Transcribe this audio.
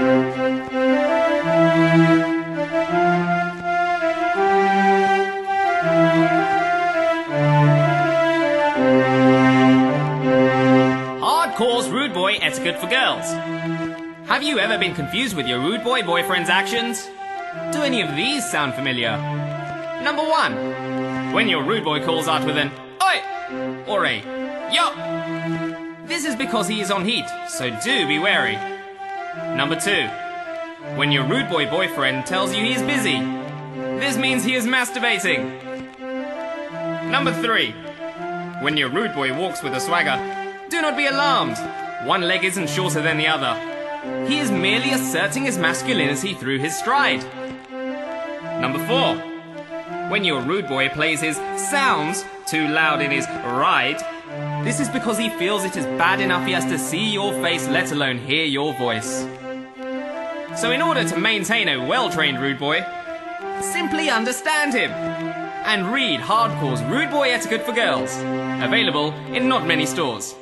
Hardcore's Rude Boy Etiquette for Girls. Have you ever been confused with your rude boy boyfriend's actions? Do any of these sound familiar? Number 1. When your rude boy calls out with an "Oi!" or a "Yo!" This is because he is on heat, so do be wary. Number 2. When your rude boy boyfriend tells you he is busy. This means he is masturbating. Number 3. When your rude boy walks with a swagger, do not be alarmed. One leg isn't shorter than the other. He is merely asserting his masculinity through his stride. Number 4. When your rude boy plays his sounds too loud in his ride, this is because he feels it is bad enough he has to see your face, let alone hear your voice. So in order to maintain a well-trained rude boy, simply understand him and read Hardcore's Rude Boy Etiquette for Girls, available in not many stores.